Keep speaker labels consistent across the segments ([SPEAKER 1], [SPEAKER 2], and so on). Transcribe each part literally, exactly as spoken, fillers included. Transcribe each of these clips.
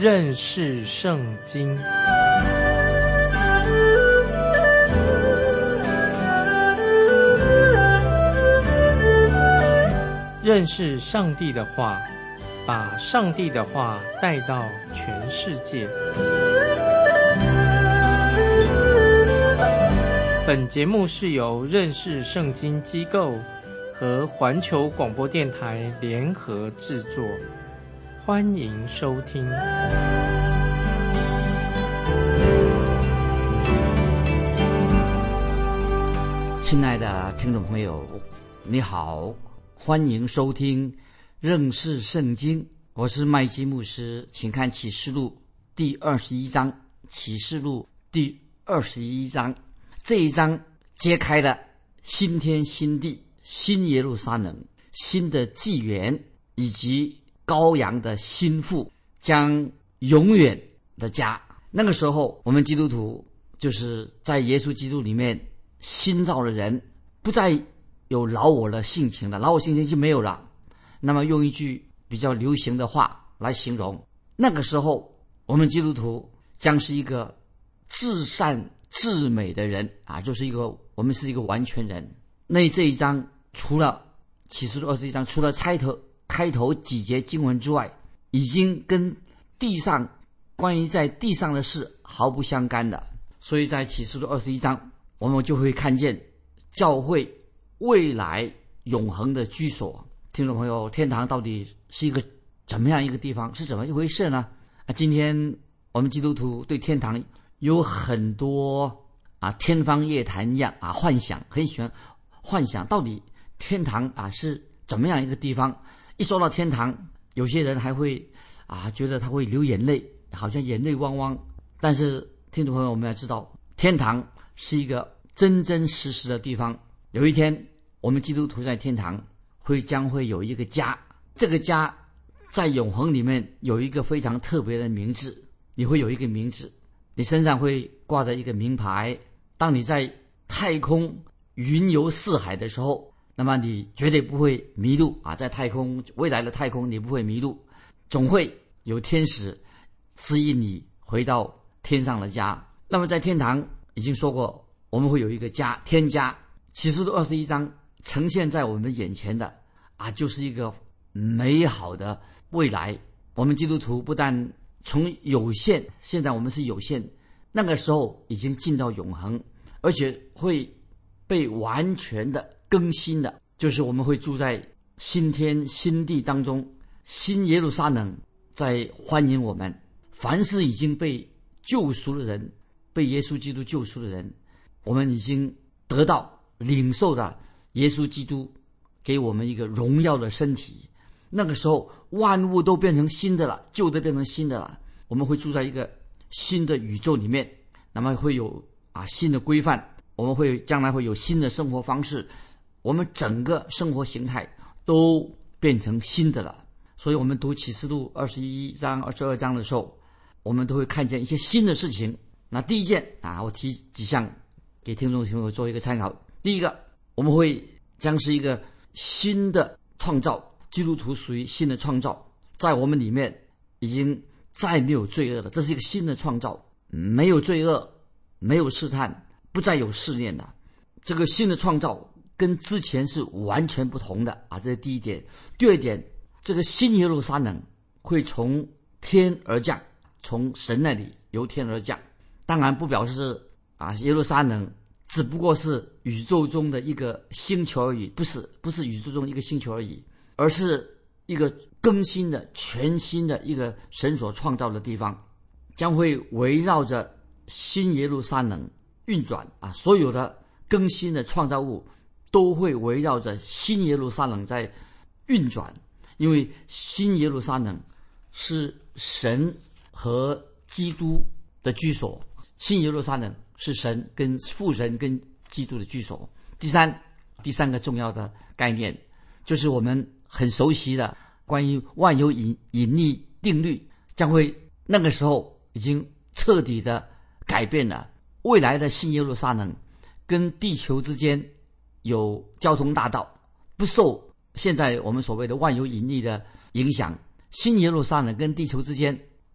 [SPEAKER 1] 认识圣经。认识上帝的话，把上帝的话带到全世界。本节目是由认识圣经机构和环球广播电台联合制作，欢迎收听。
[SPEAKER 2] 亲爱的听众朋友，你好，欢迎收听认识圣经，我是麦基牧师。请看启示录第二十一章，启示录第二十一章，这一章揭开了新天新地、新耶路撒冷、新的纪元以及羔羊的新妇将永远的家。那个时候我们基督徒就是在耶稣基督里面新造的人，不再有老我的性情了，老我性情就没有了。那么用一句比较流行的话来形容，那个时候我们基督徒将是一个至善至美的人啊，就是一个我们是一个完全人。那这一章除了启示录二十一章，除了开头开头几节经文之外，已经跟地上关于在地上的事毫不相干的。所以在启示录二十一章，我们就会看见教会未来永恒的居所。听众朋友，天堂到底是一个怎么样一个地方，是怎么一回事呢？啊，今天我们基督徒对天堂有很多啊天方夜谭一样啊幻想，很喜欢幻想到底天堂啊是怎么样一个地方。一说到天堂，有些人还会啊觉得他会流眼泪，好像眼泪汪汪。但是听众朋友，我们要知道，天堂是一个真真实实的地方。有一天我们基督徒在天堂会将会有一个家，这个家在永恒里面有一个非常特别的名字，你会有一个名字，你身上会挂着一个名牌。当你在太空云游四海的时候，那么你绝对不会迷路啊！在太空，未来的太空你不会迷路，总会有天使指引你回到天上的家。那么在天堂已经说过，我们会有一个家，天家。启示录二十一章呈现在我们眼前的啊，就是一个美好的未来。我们基督徒不但从有限，现在我们是有限，那个时候已经进到永恒，而且会被完全的更新的，就是我们会住在新天新地当中，新耶路撒冷在欢迎我们。凡是已经被救赎的人，被耶稣基督救赎的人，我们已经得到领受的耶稣基督给我们一个荣耀的身体。那个时候万物都变成新的了，旧的变成新的了。我们会住在一个新的宇宙里面，那么会有啊新的规范，我们会将来会有新的生活方式，我们整个生活形态都变成新的了。所以我们读启示录二十一章二十二章的时候，我们都会看见一些新的事情。那第一件啊，我提几项给听众朋友做一个参考。第一个，我们会将是一个新的创造，基督徒属于新的创造，在我们里面已经再没有罪恶了，这是一个新的创造，没有罪恶，没有试探，不再有试炼了。这个新的创造跟之前是完全不同的啊，这是第一点。第二点，这个新耶路撒冷会从天而降，从神那里由天而降。当然不表示啊耶路撒冷只不过是宇宙中的一个星球而已，不是不是宇宙中一个星球而已，而是一个更新的全新的一个神所创造的地方，将会围绕着新耶路撒冷运转啊！所有的更新的创造物都会围绕着新耶路撒冷在运转，因为新耶路撒冷是神和基督的居所，新耶路撒冷是神跟父神跟基督的居所。第三，第三个重要的概念就是我们很熟悉的关于万有引引力定律，将会那个时候已经彻底的改变了。未来的新耶路撒冷跟地球之间有交通大道，不受现在我们所谓的万有引力的影响。新耶路撒冷跟地球之间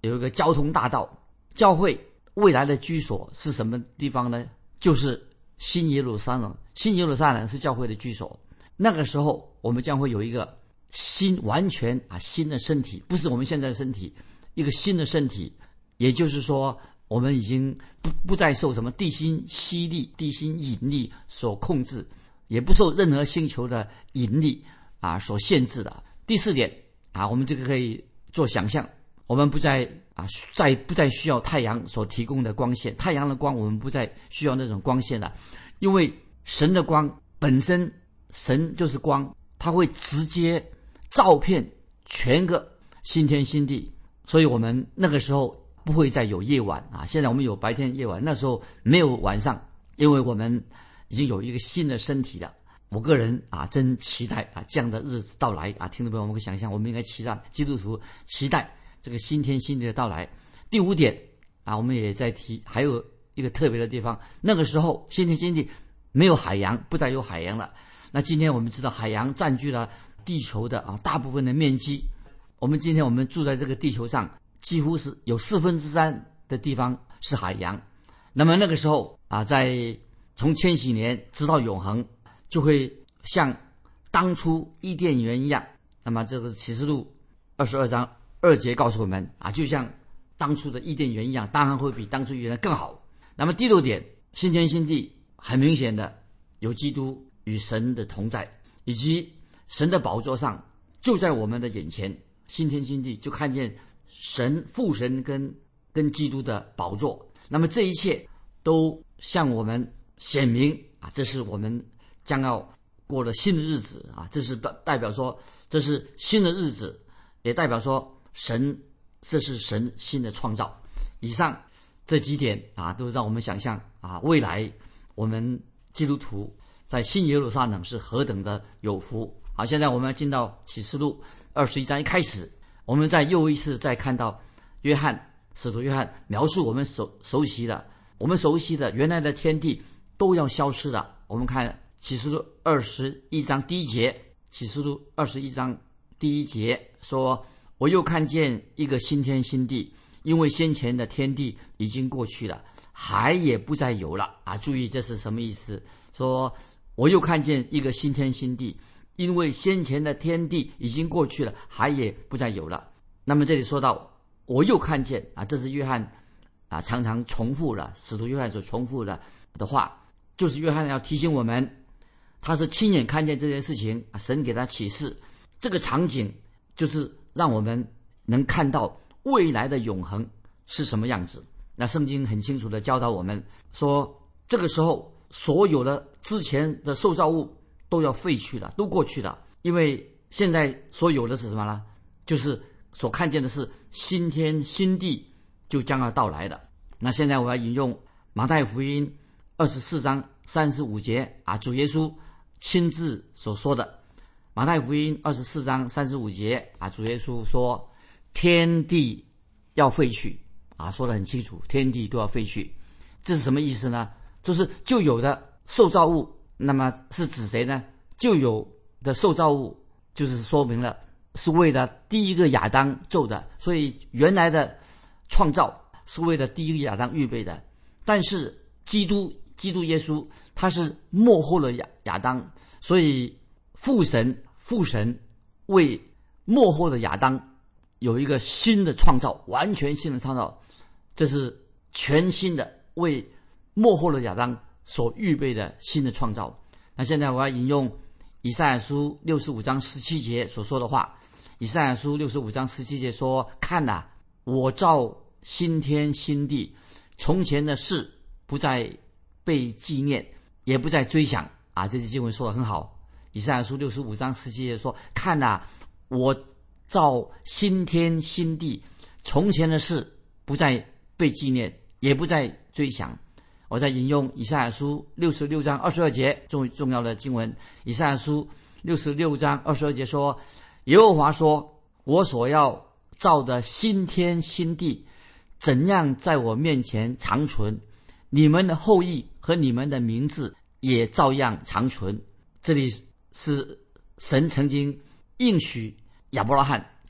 [SPEAKER 2] 有一个交通大道。教会未来的居所是什么地方呢？就是新耶路撒冷。新耶路撒冷是教会的居所。那个时候我们将会有一个新完全啊新的身体，不是我们现在的身体，一个新的身体。也就是说我们已经不不再受什么地心吸力、地心引力所控制，也不受任何星球的引力啊所限制的。第四点啊，我们这个可以做想象，我们不再啊再不再需要太阳所提供的光线，太阳的光我们不再需要那种光线了，因为神的光本身，神就是光，它会直接照遍全个新天新地，所以我们那个时候不会再有夜晚啊！现在我们有白天夜晚，那时候没有晚上，因为我们已经有一个新的身体了。我个人啊，真期待啊这样的日子到来啊！听众朋友，我们可以想象，我们应该期待基督徒期待这个新天新地的到来。第五点啊，我们也在提，还有一个特别的地方，那个时候新天新地没有海洋，不再有海洋了。那今天我们知道，海洋占据了地球的啊大部分的面积。我们今天我们住在这个地球上，几乎是有四分之三的地方是海洋。那么那个时候啊，在从千禧年直到永恒，就会像当初伊甸园一样。那么这个启示录二十二章二节告诉我们啊，就像当初的伊甸园一样，当然会比当初园的更好。那么第六点，新天新地很明显的有基督与神的同在，以及神的宝座上就在我们的眼前，新天新地就看见神父神跟跟基督的宝座。那么这一切都向我们显明啊，这是我们将要过了新的日子啊，这是代表说这是新的日子，也代表说神这是神新的创造。以上这几点啊，都让我们想象啊，未来我们基督徒在新耶路撒冷是何等的有福。好，现在我们要进到启示录二十一章。一开始我们在又一次再看到约翰使徒约翰描述我们熟熟悉的我们熟悉的原来的天地都要消失了。我们看启示录二十一章第一节，启示录二十一章第一节说，我又看见一个新天新地，因为先前的天地已经过去了，海也不再有了啊！注意这是什么意思？说我又看见一个新天新地，因为先前的天地已经过去了，海也不再有了。那么这里说到我又看见啊，这是约翰啊常常重复了，使徒约翰所重复的的话，就是约翰要提醒我们，他是亲眼看见这件事情，神给他启示，这个场景就是让我们能看到未来的永恒是什么样子。那圣经很清楚地教导我们说，这个时候所有的之前的受造物都要废去了，都过去了，因为现在所有的是什么呢？就是所看见的是新天新地就将要到来的。那现在我要引用马太福音二十四章三十五节啊，主耶稣亲自所说的。马太福音二十四章三十五节啊，主耶稣说，天地要废去啊，说得很清楚，天地都要废去。这是什么意思呢？就是旧有的受造物，那么是指谁呢？旧有的受造物就是说明了是为了第一个亚当做的，所以原来的创造是为了第一个亚当预备的。但是基督基督耶稣他是末后的亚亚当，所以父神父神为末后的亚当有一个新的创造，完全新的创造，这是全新的为末后的亚当所预备的新的创造。那现在我要引用以赛亚书六十五章十七节所说的话。以赛亚书六十五章十七节说，看哪、啊，我造新天新地，从前的事不再被纪念，也不再追想啊。这些经文说得很好。以赛亚书六十五章十七节说，看哪、啊，我造新天新地，从前的事不再被纪念，也不再追想。我再引用以赛亚书六十六章二十二节重重要的经文。以赛亚书六十六章二十二节说，耶和华说，我所要造的新天新地怎样在我面前长存，你们的后裔和你们的名字也照样长存。这里是神曾经应许亚伯拉罕，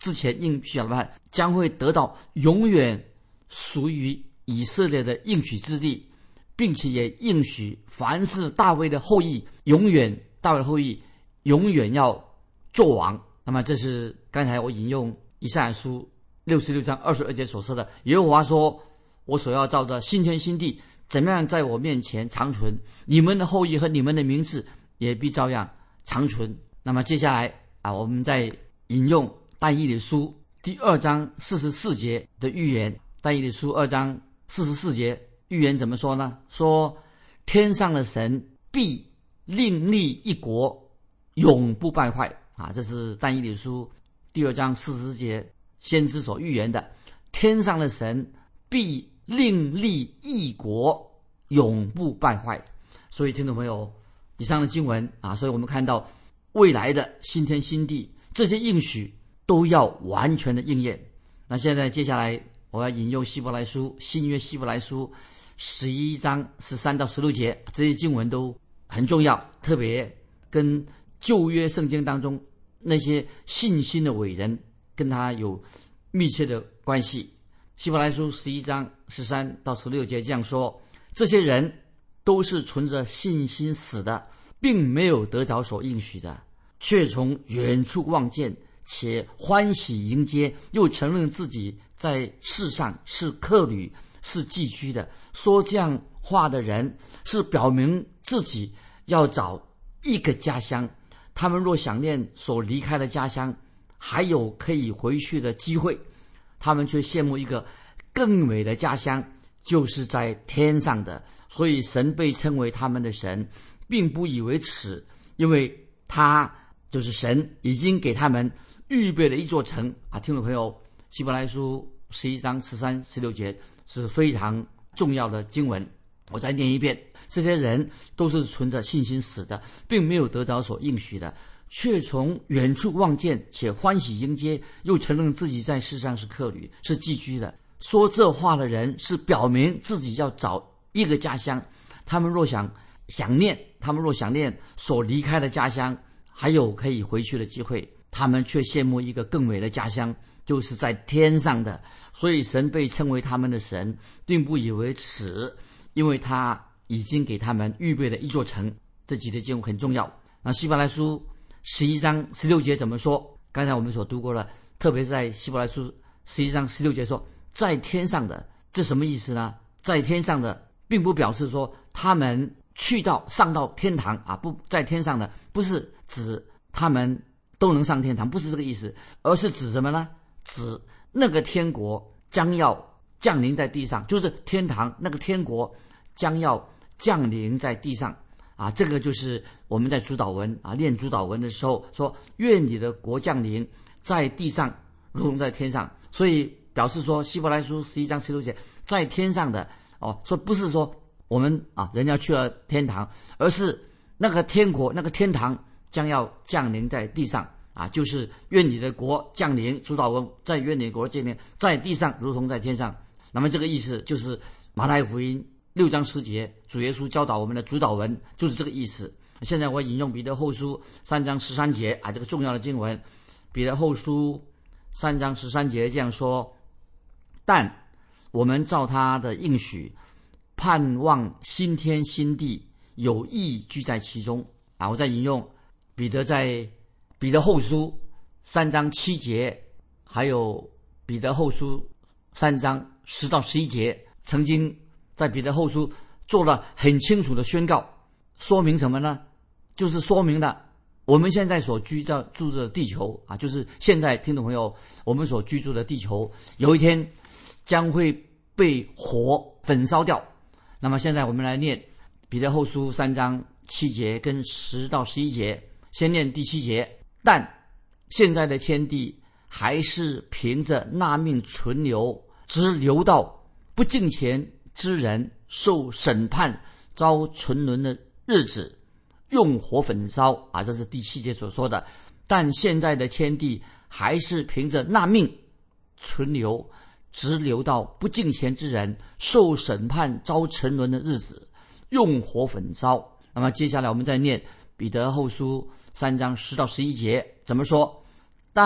[SPEAKER 2] 之前应许亚伯拉罕将会得到永远属于以色列的应许之地，并且也应许凡是大卫的后裔，永远大卫的后裔永远要做王。那么这是刚才我引用以赛亚书六十六章二十二节所说的，耶和华说，我所要造的新天新地怎么样在我面前长存，你们的后裔和你们的名字也必照样长存。那么接下来啊，我们再引用但以理书第二章四十四节的预言。但以理书二章四十四节预言怎么说呢？说天上的神必另立一国，永不败坏啊！这是但以理书第二章四十节先知所预言的，天上的神必另立一国，永不败坏。所以听众朋友，以上的经文啊，所以我们看到未来的新天新地，这些应许都要完全的应验。那现在接下来我要引用希伯来书新约希伯来书十一章十三到十六节，这些经文都很重要，特别跟旧约圣经当中那些信心的伟人跟他有密切的关系。希伯来书十一章十三到十六节这样说，这些人都是存着信心死的，并没有得着所应许的，却从远处望见，且欢喜迎接，又承认自己在世上是客旅，是寄居的。说这样话的人是表明自己要找一个家乡，他们若想念所离开的家乡，还有可以回去的机会，他们却羡慕一个更美的家乡，就是在天上的。所以神被称为他们的神，并不以为耻，因为他就是神已经给他们预备了一座城啊！听众朋友，希伯来书十一章十三、十六节是非常重要的经文，我再念一遍：这些人都是存着信心死的，并没有得着所应许的，却从远处望见，且欢喜迎接，又承认自己在世上是客旅，是寄居的。说这话的人是表明自己要找一个家乡，他们若想想念，他们若想念所离开的家乡，还有可以回去的机会，他们却羡慕一个更美的家乡，就是在天上的。所以神被称为他们的神，并不以为耻，因为他已经给他们预备了一座城。这几节经文很重要。那希伯来书十一章十六节怎么说？刚才我们所读过了，特别是在希伯来书十一章十六节说在天上的，这什么意思呢？在天上的并不表示说他们去到上到天堂啊，不在天上的不是指他们都能上天堂，不是这个意思，而是指什么呢？指那个天国将要降临在地上，就是天堂那个天国将要降临在地上啊。这个就是我们在主祷文啊念主祷文的时候说，愿你的国降临在地上如同在天上。所以表示说希伯来书十一章十六节在天上的哦，说不是说我们啊人要去了天堂，而是那个天国那个天堂将要降临在地上啊，就是愿你的国降临，主祷文在愿你的国降临在地上如同在天上。那么这个意思就是马太福音六章十节主耶稣教导我们的主祷文就是这个意思。现在我引用彼得后书三章十三节啊，这个重要的经文，彼得后书三章十三节这样说，但我们照他的应许盼望新天新地，有义居在其中啊。我再引用彼得在彼得后书三章七节，还有彼得后书三章十到十一节，曾经在彼得后书做了很清楚的宣告，说明什么呢？就是说明了我们现在所居住住的地球啊，就是现在听众朋友我们所居住的地球，有一天将会被火焚烧掉。那么现在我们来念彼得后书三章七节跟十到十一节，先念第七节，但现在的天地还是凭着纳命存留，直留到不敬虔之人受审判遭沉沦的日子，用火焚烧啊，这是第七节所说的。但现在的天地还是凭着纳命存留，直留到不敬虔之人受审判遭沉沦的日子，用火焚烧。那么接下来我们再念彼得后书三章十到十一节怎么说？但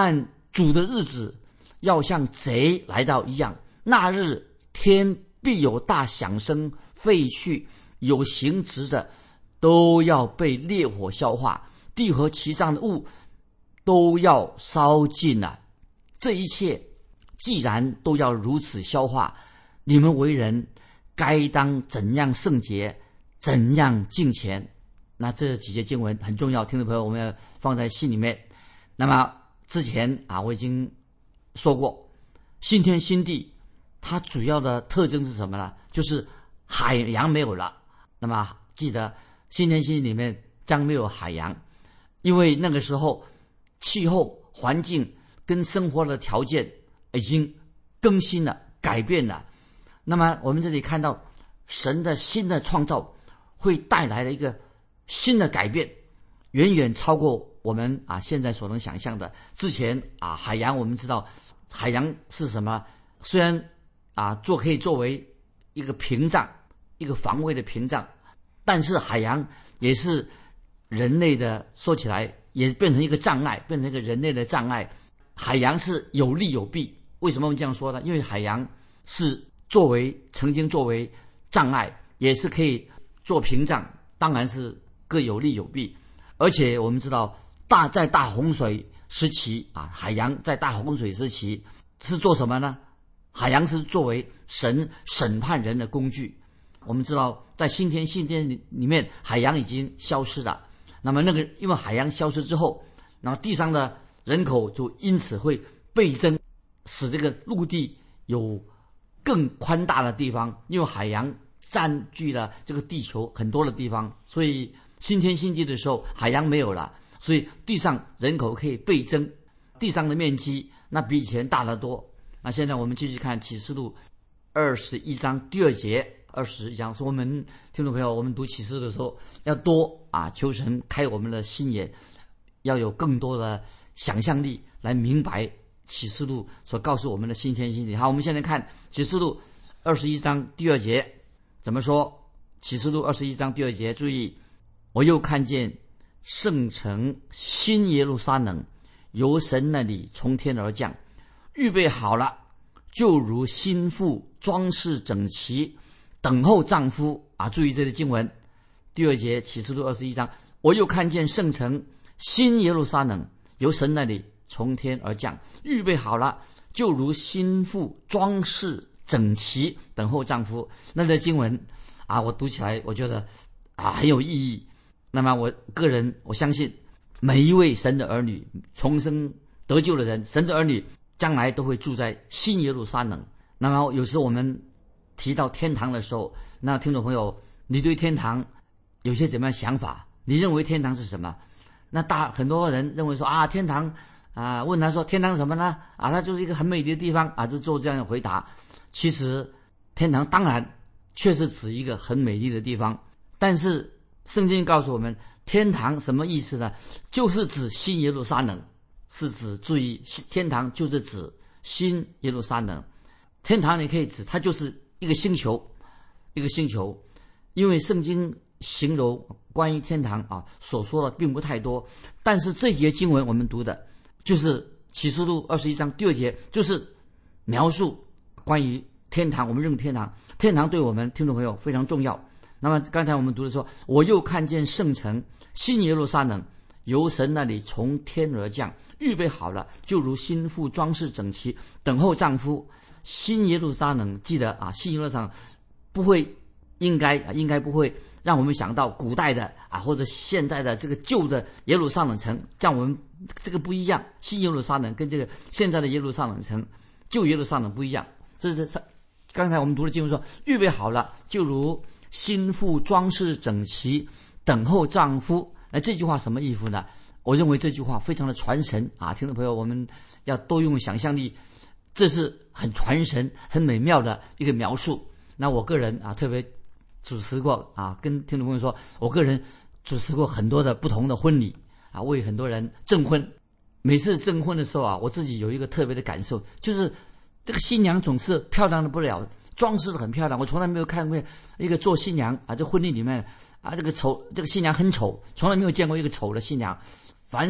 [SPEAKER 2] 主的日子要像贼来到一样，那日天必有大响声废去，有形质的都要被烈火消化，地和其上的物都要烧尽了。这一切既然都要如此消化，你们为人该当怎样圣洁，怎样敬虔。那这几节经文很重要，听众朋友我们要放在心里面。那么之前啊，我已经说过，新天新地它主要的特征是什么呢？就是海洋没有了。那么记得新天新地里面将没有海洋，因为那个时候气候环境跟生活的条件已经更新了，改变了。那么我们这里看到神的新的创造会带来了一个新的改变，远远超过我们啊现在所能想象的。之前啊海洋，我们知道海洋是什么？虽然啊做可以作为一个屏障，一个防卫的屏障，但是海洋也是人类的，说起来也变成一个障碍，变成一个人类的障碍。海洋是有利有弊，为什么我们这样说呢？因为海洋是作为曾经作为障碍，也是可以做屏障，当然是各有利有弊。而且我们知道大在大洪水时期啊，海洋在大洪水时期是做什么呢？海洋是作为神审判人的工具。我们知道在新天新地里面海洋已经消失了，那么那个因为海洋消失之后，然后地上的人口就因此会倍增，使这个陆地有更宽大的地方，因为海洋占据了这个地球很多的地方，所以新天新地的时候海洋没有了，所以地上人口可以倍增，地上的面积那比以前大得多。那现在我们继续看启示录二十一章第二节，二十一章说，我们听众朋友，我们读启示的时候要多啊求神开我们的心眼，要有更多的想象力来明白启示录所告诉我们的新天新地。好，我们现在看启示录二十一章第二节怎么说。启示录二十一章第二节，注意，我又看见圣城新耶路撒冷由神那里从天而降，预备好了，就如新妇装饰整齐，等候丈夫啊！注意这个经文，第二节启示录二十一章，我又看见圣城新耶路撒冷由神那里从天而降，预备好了，就如新妇装饰整齐，等候丈夫。那这经文啊，我读起来我觉得啊很有意义。那么我个人我相信，每一位神的儿女，重生得救的人，神的儿女将来都会住在新耶路撒冷。那么有时我们提到天堂的时候，那听众朋友，你对天堂有些怎么样想法？你认为天堂是什么？那大很多人认为说啊，天堂啊，问他说天堂是什么呢？啊，它就是一个很美丽的地方啊，就做这样的回答。其实天堂当然确实指一个很美丽的地方，但是圣经告诉我们，天堂什么意思呢？就是指新耶路撒冷，是指，注意，天堂就是指新耶路撒冷。天堂你可以指它就是一个星球，一个星球，因为圣经形容关于天堂啊所说的并不太多，但是这节经文我们读的就是启示录二十一章第二节，就是描述关于天堂。我们认天堂，天堂对我们听众朋友非常重要。那么刚才我们读的说，我又看见圣城新耶路撒冷由神那里从天而降，预备好了，就如新妇装饰整齐，等候丈夫。新耶路撒冷，记得啊，新耶路撒冷不会应该应该不会让我们想到古代的啊或者现在的这个旧的耶路撒冷城，像我们这个不一样。新耶路撒冷跟这个现在的耶路撒冷城，旧耶路撒冷不一样。这是刚才我们读的经文说，预备好了，就如新妇装饰整齐，等候丈夫。那这句话什么意思呢？我认为这句话非常的传神啊，听众朋友，我们要多用想象力，这是很传神、很美妙的一个描述。那我个人啊，特别主持过啊，跟听众朋友说，我个人主持过很多的不同的婚礼啊，为很多人证婚。每次证婚的时候啊，我自己有一个特别的感受，就是这个新娘总是漂亮的不了，装饰的很漂亮。我从来没有看过一个做新娘啊，这婚礼里面啊，这个丑，这个新娘很丑，从来没有见过一个丑的新娘。凡是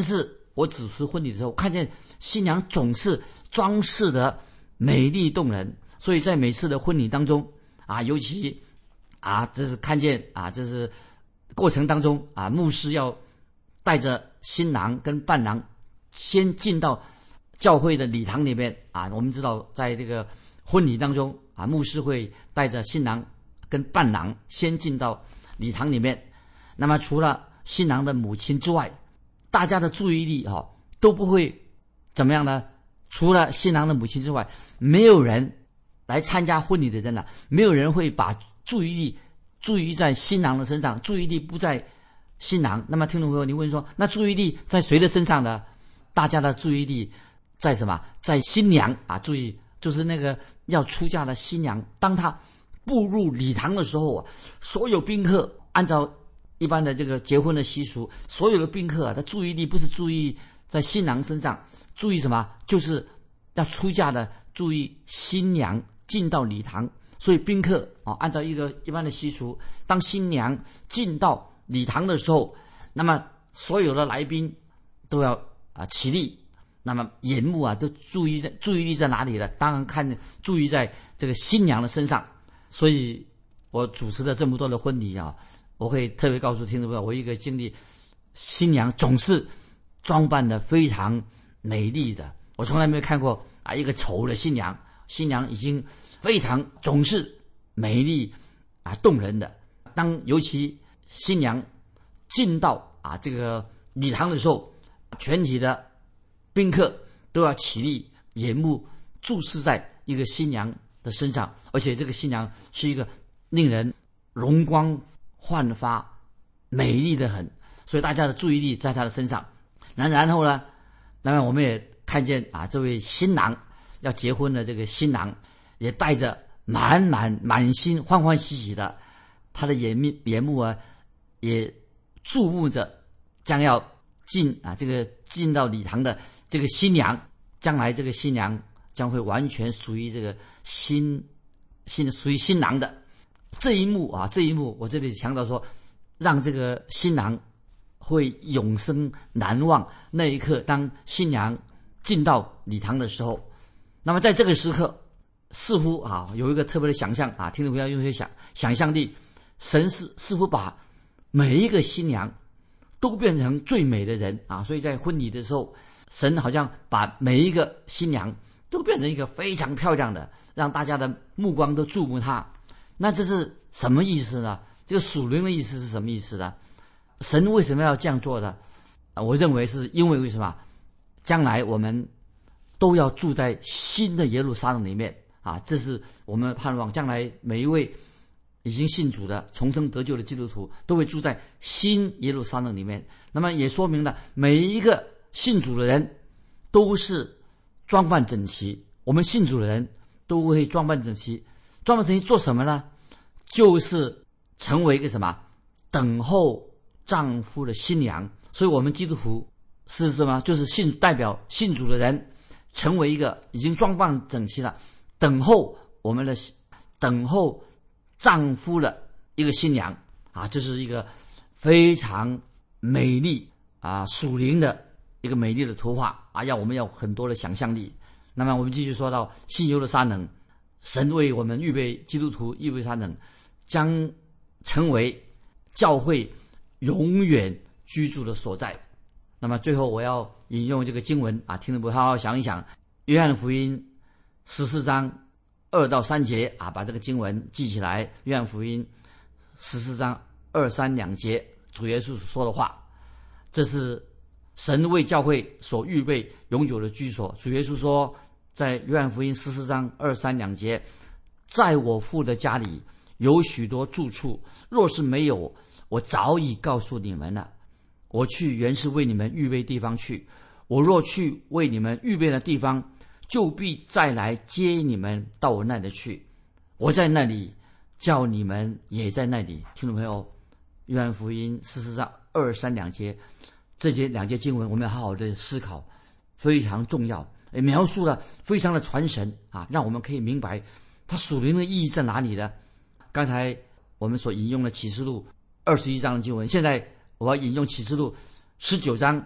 [SPEAKER 2] 我主持婚礼的时候，看见新娘总是装饰的美丽动人，所以在每次的婚礼当中啊，尤其啊，这是看见啊，这是过程当中啊，牧师要带着新郎跟伴郎先进到教会的礼堂里面啊。我们知道，在这个婚礼当中啊，牧师会带着新郎跟伴郎先进到礼堂里面。那么除了新郎的母亲之外，大家的注意力哦都不会怎么样呢？除了新郎的母亲之外，没有人来参加婚礼的人了、啊，没有人会把注意力注意在新郎的身上，注意力不在新郎。那么听众朋友，你问说，那注意力在谁的身上呢？大家的注意力在什么？在新娘啊！注意，就是那个要出嫁的新娘，当她步入礼堂的时候啊，所有宾客按照一般的这个结婚的习俗，所有的宾客啊，他注意力不是注意在新郎身上，注意什么？就是要出嫁的，注意新娘进到礼堂。所以宾客啊，按照一个一般的习俗，当新娘进到礼堂的时候，那么所有的来宾都要啊起立，那么眼目啊都注意在注意力在哪里呢？当然看注意在这个新娘的身上。所以我主持了这么多的婚礼啊，我可以特别告诉听众朋友，我一个经历，新娘总是装扮的非常美丽的，我从来没有看过啊一个丑的新娘，新娘已经非常总是美丽啊动人的。当尤其新娘进到啊这个礼堂的时候，全体的宾客都要起立，眼目注视在一个新娘的身上，而且这个新娘是一个令人容光焕发、美丽的很，所以大家的注意力在她的身上。那然后呢，那么我们也看见啊，这位新郎要结婚的这个新郎，也带着满满满心欢欢喜喜的，他的眼目眼目啊，也注目着将要进啊这个进到礼堂的这个新娘，将来这个新娘将会完全属于这个新新属于新郎的这一幕啊，这一幕我这里强调说，让这个新郎会永生难忘。那一刻，当新娘进到礼堂的时候，那么在这个时刻，似乎啊有一个特别的想象啊，听众朋友用一些想想象力，神是似乎把每一个新娘都变成最美的人啊，所以在婚礼的时候，神好像把每一个新娘都变成一个非常漂亮的，让大家的目光都注目她。那这是什么意思呢？这个属灵的意思是什么意思呢？神为什么要这样做呢？啊，我认为是因为为什么？将来我们都要住在新的耶路撒冷里面啊，这是我们盼望将来每一位已经信主的重生得救的基督徒都会住在新耶路撒冷里面。那么也说明了每一个信主的人都是装扮整齐，我们信主的人都会装扮整齐。装扮整齐做什么呢？就是成为一个什么？等候丈夫的新娘。所以我们基督徒是什么？就是信代表信主的人成为一个已经装扮整齐了，等候我们的等候丈夫的一个新娘啊，这是一个非常美丽啊属灵的一个美丽的图画啊，要我们要很多的想象力。那么我们继续说到新耶路撒冷，神为我们预备基督徒耶路撒冷将成为教会永远居住的所在。那么最后我要引用这个经文啊，听众朋友好好想一想，约翰福音十四章二到三节啊，把这个经文记起来。约翰福音十四章二三两节，主耶稣所说的话，这是神为教会所预备永久的居所。主耶稣说，在约翰福音十四章二三两节，在我父的家里有许多住处，若是没有，我早已告诉你们了。我去原是为你们预备地方去，我若去为你们预备的地方，就必再来接你们到我那里去。我在那里，叫你们也在那里。听众朋友，约翰福音十四章二三两节，这节两节经文我们要好好的思考，非常重要，也描述了非常的传神啊，让我们可以明白它属灵的意义在哪里呢？刚才我们所引用的启示录二十一章的经文，现在我要引用启示录十九章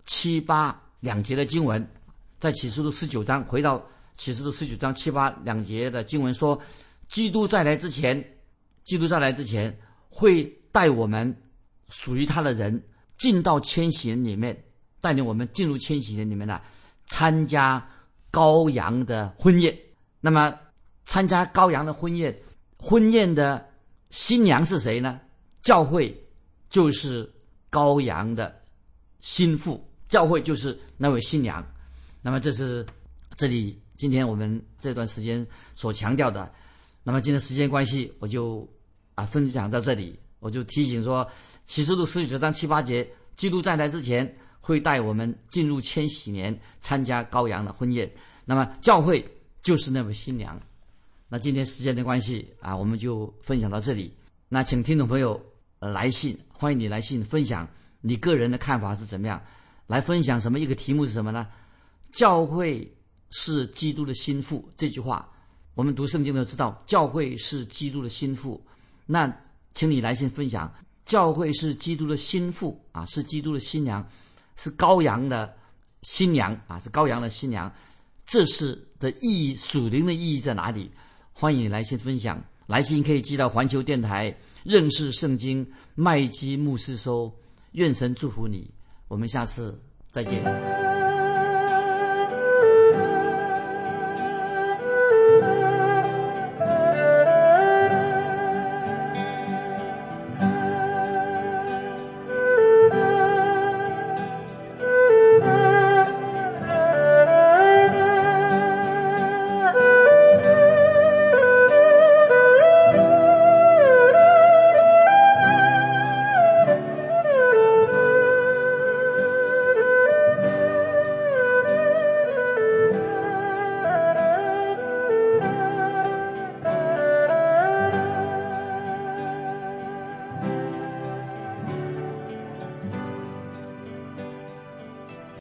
[SPEAKER 2] 七八两节的经文，在启示录十九章，回到启示录十九章七八两节的经文说，基督再来之前，基督再来之前会带我们属于他的人进到千禧年里面，带领我们进入千禧年里面来参加羔羊的婚宴。那么参加羔羊的婚宴，婚宴的新娘是谁呢？教会就是羔羊的心腹，教会就是那位新娘。那么这是这里今天我们这段时间所强调的。那么今天时间关系，我就啊分享到这里。我就提醒说，启示录十九章七八节，基督再来之前会带我们进入千禧年，参加羔羊的婚宴。那么教会就是那位新娘。那今天时间的关系啊，我们就分享到这里。那请听众朋友、呃、来信，欢迎你来信分享你个人的看法是怎么样，来分享什么一个题目是什么呢？教会是基督的心腹，这句话我们读圣经都知道，教会是基督的心腹。那请你来信分享，教会是基督的心腹啊，是基督的新娘，是羔羊的新娘啊，是羔羊的新娘。这是的意义，属灵的意义在哪里？欢迎你来信分享。来信可以寄到环球电台认识圣经麦基牧师收。愿神祝福你，我们下次再见。